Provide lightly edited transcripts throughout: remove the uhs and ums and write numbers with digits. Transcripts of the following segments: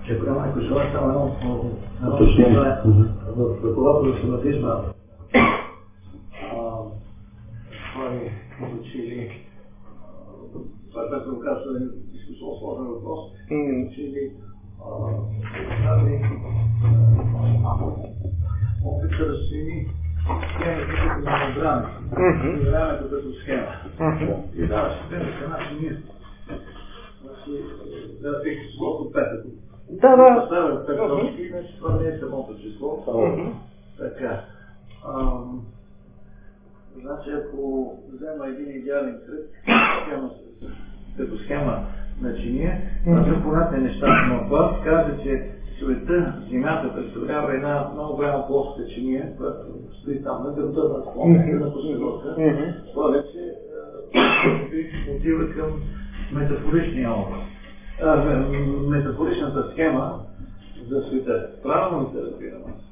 че ако няма някой желание, само едно уточнение в ръководството на схематизма. Той учили, това което го казва, е изключително сложен въпрос, учили опита да свини схемите като на мембрани, времето като схема. И даваше те начин ние. Да, тъй числото 5. Да. Поставя 5 точки, значи това не е самото число. Така. Значи, ако взема един идеален кръг, като схема на чиния, това са понятни неща. Но Плат каза, че света, Земята представлява една много голяма плоска чиния, която стои там на гърда на склонка, на посредовка. Това вече отива към метафоричния образ. Метафоричната схема за света. Правилно ли се разбирам аз?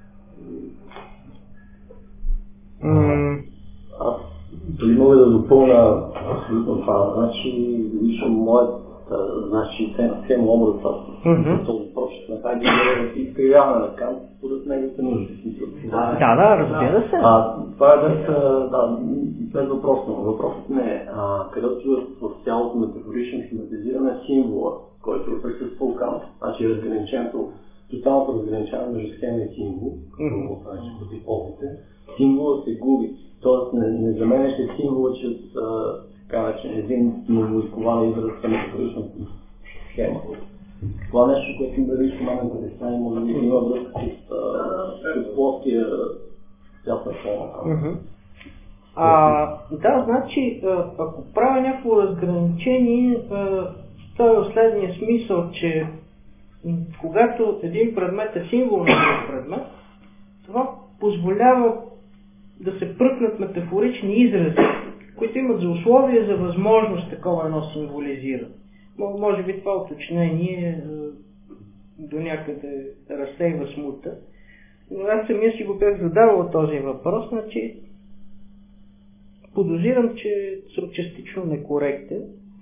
Аз дали мога да допълня абсолютно това. Значи, лично моят схема образ с този прочит на тази изкривяване на Кант, според неговите нужди. Да, разбира се. Това е без въпросно. Въпросът не е където в цялото метафорично схематизиране символа, който е присъствал Кант. Значи тоталното разграничаване между схема и символ, като ползите, символът се губи. Тоест не заменяше символа чрез един новоизкован израз към метафоричната схема. Това нещо, което ми дали споменам да се стане, може да има връзка с плоския свят на форма. Да, значи, ако правя някакво разграничение, то е в следния смисъл, че когато един предмет е символ на друг предмет, това позволява да се пръкнат метафорични изрази, които имат за условие за възможност такова едно символизира. Може би това уточнение до някъде разсейва смута. Но аз самия си го бях задавал този въпрос, значи подозирам, че съм частично некоректен,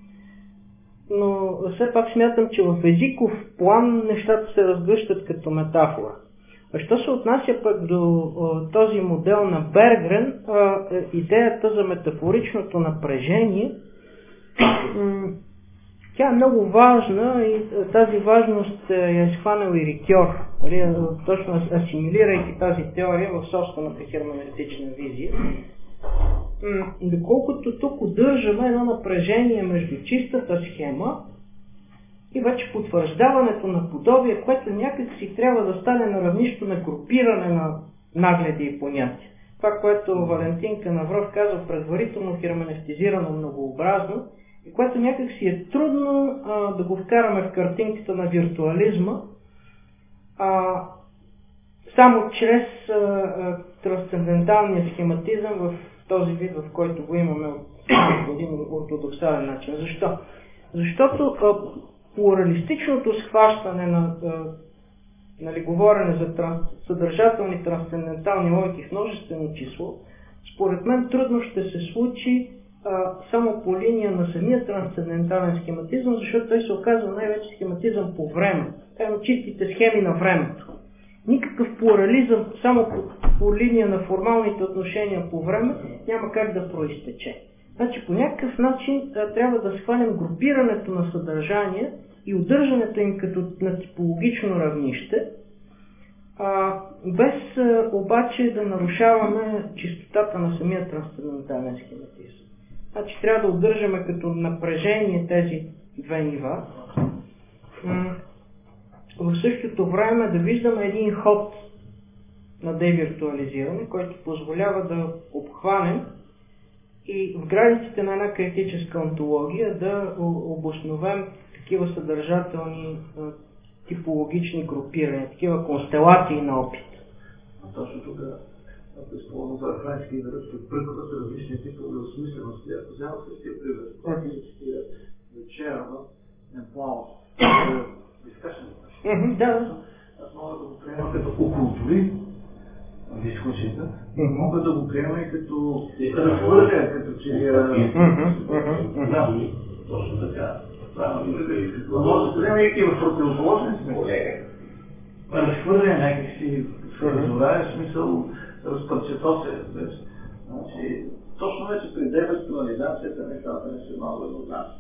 но все пак смятам, че в езиков план нещата се разгръщат като метафора. А що се отнася пък до този модел на Бергрен, идеята за метафоричното напрежение, тя е много важна и тази важност я изхванал и Рикьор, точно асимилирайки тази теория в собствената херменевтична визия. Доколкото тук удържаме едно напрежение между чистата схема и вече потвърждаването на подобие, което някак си трябва да стане на равнището на групиране на нагледи и понятия. Това, което Валентин Канавров казва предварително херменевтизирано многообразно и което някак си е трудно да го вкараме в картинката на виртуализма, само чрез трансценденталния схематизъм в този вид, в който го имаме от един ортодоксален начин. Защо? Защото плуралистичното схващане на говорене за съдържателни трансцендентални логики в множествено число, според мен трудно ще се случи само по линия на самия трансцендентален схематизъм, защото той се оказва най-вече схематизъм по време. Тайно чистите схеми на времето. Никакъв плурализъм само по линия на формалните отношения по време няма как да проистече. Значи по някакъв начин трябва да схванем групирането на съдържание и удържането им като на типологично равнище, без обаче да нарушаваме чистотата на самия трансцендентален схематизъм. Значи трябва да удържаме като напрежение тези две нива. В същото време да виждаме един ход на девиртуализиране, който позволява да обхванем и в границите на една критическа онтология да обосновем такива съдържателни типологични групирания, такива констелации на опит. Точно тук използвам това френски израз, че пръкват различни типове осмислености. Ако взема същия пример, когато се цитира the chairman and Paul, discussion. Да. Аз мога да го приема като окултури дискусията, мога да го приема и като разхвърля, като че точно така. Може да вземе и в противоположен смисъл. Разхвърля някакси разорая смисъл, разпърчето се. Значи, точно вече при девестуализацията нещата не са много еднозначни.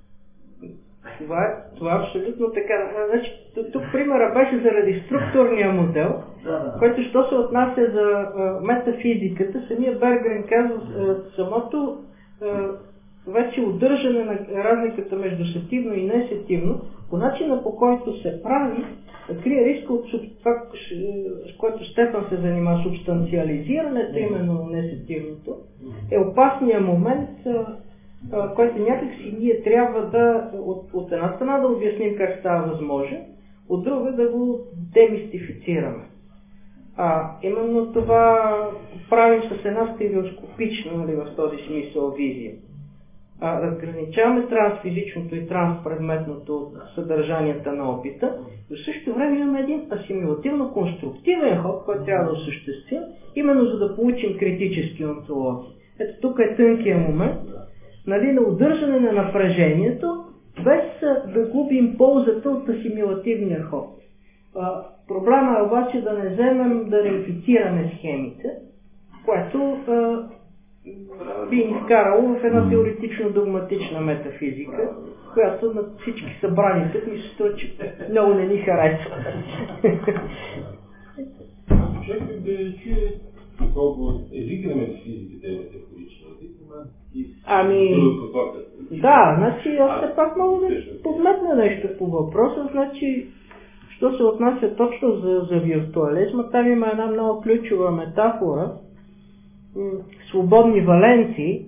Това е абсолютно така. Значи, тук примера беше заради структурния модел, който, що се отнася за метафизиката, самия Бергрен казва самото вече удържане на разликата между сетивно и несетивно, по начина по който се прави, крие риска от това, с което Стефан се занимава, субстанциализирането, именно несетивното, е опасният момент, който някакси ние трябва да, от една страна да обясним как става възможен, от друга да го демистифицираме. Именно това правим с една стереоскопична, нали, в този смисъл визия. Разграничаваме трансфизичното и транспредметното от съдържанията на опита, но в същото време имаме един асимилативно-конструктивен ход, който трябва да осъществим, именно за да получим критически онтологии. Ето тук е тънкият момент, нали, на удържане на напрежението, без да губим ползата от асимилативния ход. Проблема е обаче да не вземем да реинфицираме схемите, което би ни вкарало в една теоретично-догматична метафизика, която на всички събрани тук ми се струва, че много не ни харесва. Човек да чуе колко езика на метафизиката е метафоричен език, да, значи аз все пак мога да подметна нещо по въпроса, значи, що се отнася точно за виртуализма, там има една много ключова метафора, свободни валенции.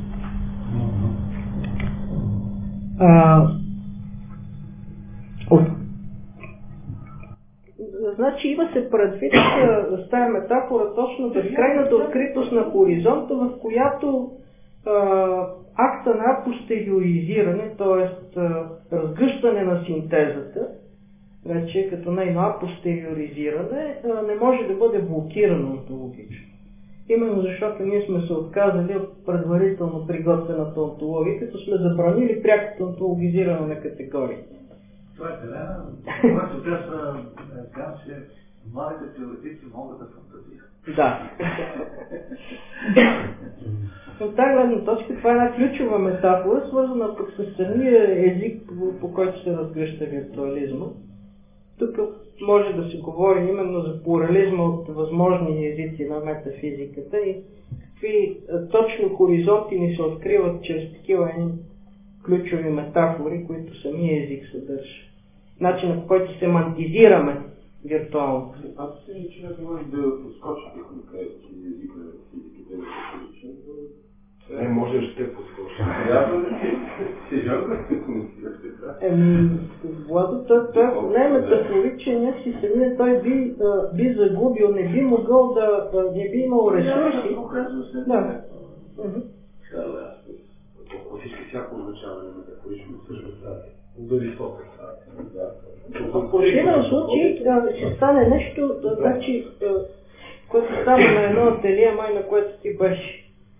Значи има се предвид с тази метафора точно безкрайната откритост на хоризонта, в която акта на апостериоризиране, т.е. разгръщане на синтезата, вече като нейно апостериоризиране, не може да бъде блокирано онтологично. Именно защото ние сме се отказали от предварително приготвената онтология, като сме забранили прякото онтологизиране на категории. Това е терена, когато казва, че младите теоретици могат да фантазират. Да. От тази гледна точка това е една ключова метафора, свързана пък с самия език, по който се разгръща виртуализма. Тук може да се говори именно за плурализма от възможни езици на метафизиката и какви точно хоризонти ни се откриват чрез такива ключови метафори, които самия език съдържа. Начинът, по който семантизираме виртуално. Аз си че не може да подскочите, ако кажете, че език на физиката е метафоричен. Не може да ще подскочи. Сериозно сте коментирате, да? Владо, той не е метафоричен, някакси самия той би загубил, не би могъл да не би имал ресурси. Да. Всички всяко означаване на метафорично всъщност да висока. В противен случай ще стане нещо, значи, което става на едно ателие, май на което ти беше.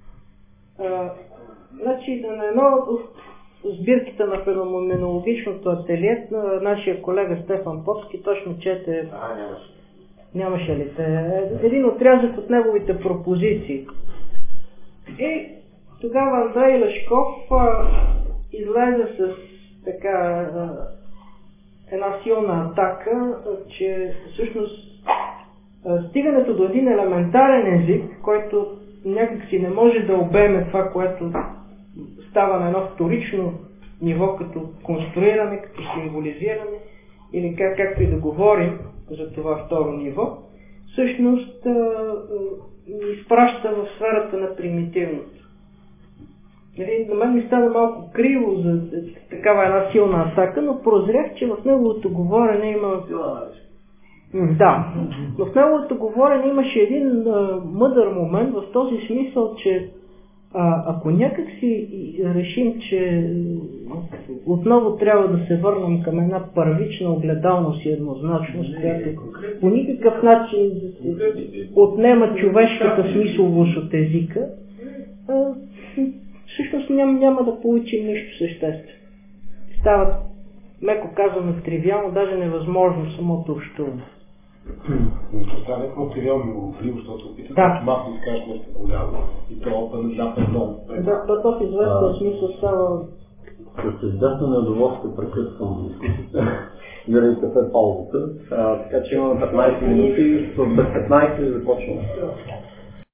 Значи на едно сбирките на феноменологичното ателие, нашия колега Стефан Попски точно чете... Нямаше ли те? Един отрязък от неговите пропозиции. И тогава Андрей Лешков излезе с така една силна атака, че всъщност стигането до един елементарен език, който някак си не може да обеме това, което става на едно вторично ниво, като конструиране, като символизиране, или както и да говорим за това второ ниво, всъщност изпраща в сферата на примитивното. На мен ми става малко криво за такава една силна атака, но прозрях, че в неговото говорене има... Да, но в неговото говорене имаше един мъдър момент в този смисъл, че ако някак си решим, че отново трябва да се върнем към една първична огледалност и еднозначност, която по никакъв начин отнема човешката смисловост от езика, всъщност няма да получим нищо съществено. стават, меко казано, тривиално, даже невъзможно самото общуване. Това не е много тривиално милоливо, защото опитвам малко да кажеш нещо голямо. И то напредно. Да, то в известен смисъл става... С известно неудоволствие прекъсвам дискусията. Заради кафе паузата. Така че имаме 15 минути, без 15 започваме.